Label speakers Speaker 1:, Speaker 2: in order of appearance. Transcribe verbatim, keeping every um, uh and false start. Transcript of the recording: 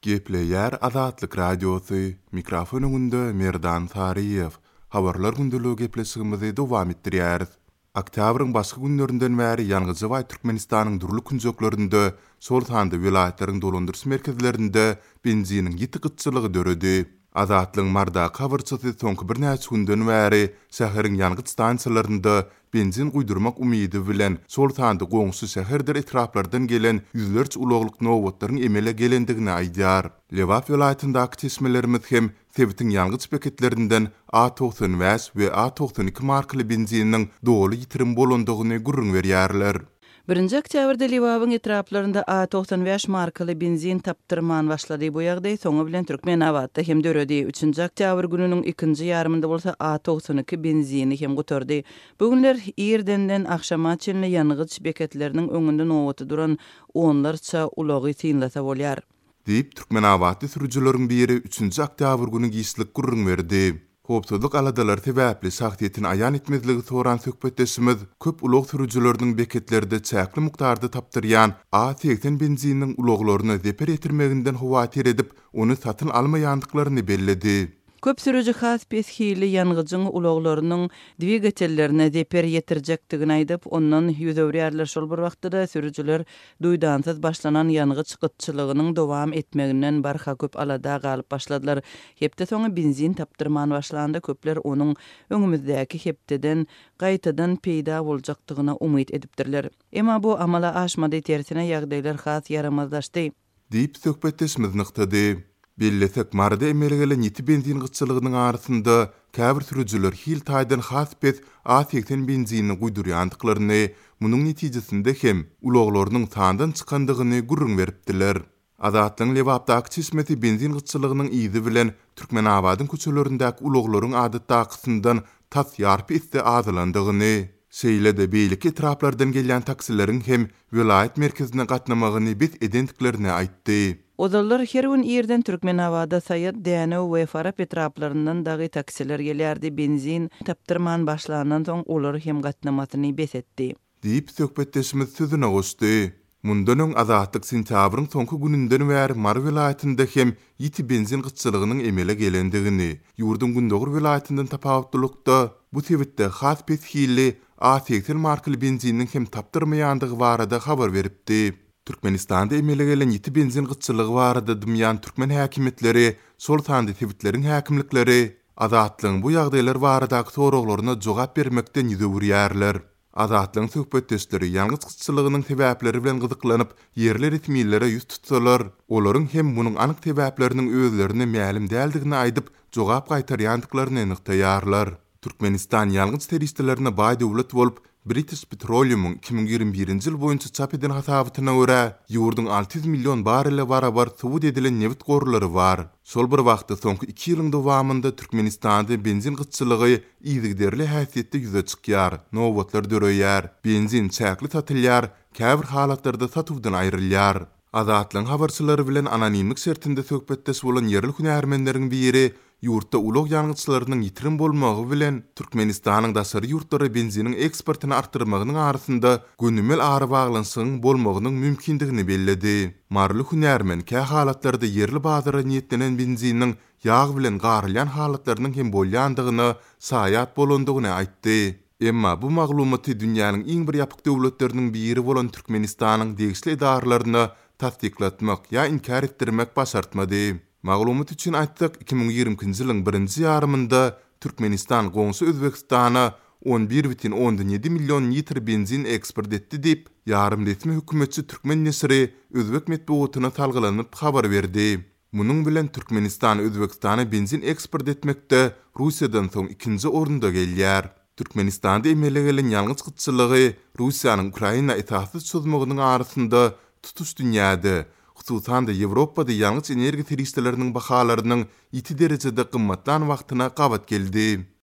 Speaker 1: Gepleyer Azatlyk Radiosu, mikrofonunda Merdan Tariyev. Habarlar gündülüğü geplesigimizi dowam etdirýäris. Oktýabryň başga günlerinden bäri ýalňyzy we Türkmenistanyň durly künjeklerinde, sol handy vilayetlaryň dolandyrys merkezlerinde benziniň ýiti gytçylygy döredi. Azatlyň marda kabarçysy soňky bir näçe günden bäri şäheriň ýalňyz stansiýalarynda benzin guýdurmak umydy bilen sol handy goňsy şäherler etraplardan gelen ýüzlerçe ulaglyk nowatlaryň emele gelendigini aýdýar. Lewap vilayetyndaky çeşmelerimiz hem Tebitiň ýalňyz paketlerinden A doksan beş we A doksan iki markaly benziniň doly ýitirim bolandygyny gurrun berýärler.
Speaker 2: Birinji oktýabrda Liwabyň etraplarynda A doksan beş markaly benzin tapdyrman başlady. Bu ýagdaý soňu bilen Türkmenawatda hem döredi. üçünji oktýabr gününiň ikinji ýarymynda bolsa A doksan iki benzini hem gutardy. Bugünler ýerdenden akşama çenli ýalňyz beketleriniň öňünde nowaty duran onlarça ulagy tiňlata bolýar.
Speaker 1: Diýip Türkmenawatda sürüjüleriň biri üçünji oktýabr güni giýislik gurrun berdi. Hopsuzlyk aladalar sebäpli sagtyýetin aýan etmezligi soran söhbetdeşimiz köp ulug sürüjüleriniň beketlerde çäkli mukdarda tapdyrýan A seksen benziniň ulaglaryny zeper etirmeginden howatir edip, onu satyn almaýandyklaryny belledi.
Speaker 2: Köp sürüjü has pesхили ýangıjyň ulaglarynyň dwigatellerine zeper ýetirjekdigini aýdyp, ondan ýüz öwrýärler. Şol bir wagtda sürüjüler duýdansyz başlanan ýangıç gytçylygynyň dowam etmeginden barha köp alada galyp başladylar. Hepde soňy benzin tapdyrman başlanda köpler onuň öňümizdäki hepdeden gaýtadan peýda boljakdygyna umyt edipdirler. Emma bu amala aşmady, tersine ýagdaýlar has yaramazlaşdy.
Speaker 1: Diýip söhbetdeşimiz nykdy. Bellesek marda emele gelen ýeti benzin gytçylygynyň arasynda käbir sürüjüler hil taýdan has pes A seksen benzinini guýdurýandyklaryny, munyň netijesinde hem ulaglarynyň tandan çykandygyny gurrun beripdiler. Azatlyň Lewapdaky çeşmesi benzin gytçylygynyň izi bilen Türkmenawadyň köçelerindäki ulaglaryň adatdakysyndan tas ýarpy iste azylandygyny, şeýle-de beýlik etraplardan gelýän taksileriň hem vilayet merkezine gatnamagyny biz edendiklerini aýtdy.
Speaker 2: Odallar her gün ýerden Türkmenawada Saýat, Däne we Farap etraplaryndan dagy taksiler gelýärdi. Benzin tapdyrman başlanandan soň olar hem gatnamasyny besetdi.
Speaker 1: Diýip söhbetdeşimiz sözüne goşdy. Mundan öň azatlyk sentýabryň soňky gününden bäri Mar vilayetinde hem ýiti benzin gytçylygynyň emele gelendigini, ýurdun Gündogur vilayetinden tapawutlykda bu sebäpde has pesхили A seksen markaly benziniň hem tapdyrmaýandygy barada habar beripdi. Türkmenistanda emele gelen ýeti benzin gytçylygy barada dünýäň türkmen häkimetleri, sol sandy tebitleriň häkimlikleri azatlygyň bu ýagdaýlar baradaky soraklaryna jogap bermekden ýüzürýärler. Azatlygyň söhbetdeşleri ýalňyz gytçylygynyň sebäpleri bilen gyzyklanyp, ýerli ritmillere ýüz tutsalar, olaryň hem munyň anyk sebäpleriniň özlerine mälim däldigini aýdyp, jogap gaýtarýandyklaryny nyktaýarlar. Türkmenistan ýalňyz teristlerine baý döwlet bolup, British Petroleum'un iki bin ýygrimi birinji ýyl boýunça çap eden hasabatyna görä ýurdun alty ýüz million barrele barabar subut edilen neft gorulary bar. Şol bir wagtda soňky iki ýylyň dowamında Türkmenistanda benzin gytçylygy ýygyderli häsiýetde ýüze çykýar, nowatlar döreýär, benzin çäkli satylýar, käbir halatlarda satywdan aýrylýar. Azatlyň habarçylary bilen anonimlik şertinde söhbetdeş bolan ýerli hünärmendleriň biri ýurtda ulag ýalňyçlarynyň ýitirim bolmagy bilen Türkmenistanyň daşary ýurtlary benziniň eksportyny artdyrmagynyň arasynda gönümmel ary baglansyň bolmagynyň mümkindigini belledi. Marly hünärmen kä halatlarda ýerli bazara niýetlenen benziniň ýag bilen garylýan halatlarynyň hem bolýandygyny, saýat bolandygyny aýtdy. Emma bu maglumaty dünýäniň iň bir ýapyk döwletleriniň biri bolan Türkmenistanyň degişli edaralaryna tasdiklatmak ýa inkar etdirmek başartmady. Maglumat üçin aýtdyk, iki bin ýigrimkinji ýylyň birinji ýarymynda Türkmenistan goňsy Özbekistana on bir бүтүn ondan ýedi million litr benzin eksport etdi diýip ýarym resmi hökümetçi Türkmen nesiri Özbek medeniýetine talgylanyp habar berdi. Munyň bilen Türkmenistan Özbekistana benzin eksport etmekde Russiýadan soň ikinji orunda gelýär. Türkmenistanda emele gelen ýalňyz gytçylygy Russiýanyň Ukraina itaatsyz çözmeginiň arasynda tutuş dünýäde, hususan da Ýewropada ýalňyz energiýa teristleriniň bahalarynyň ýeti derejede gymmatlan wagtyna gabat geldi.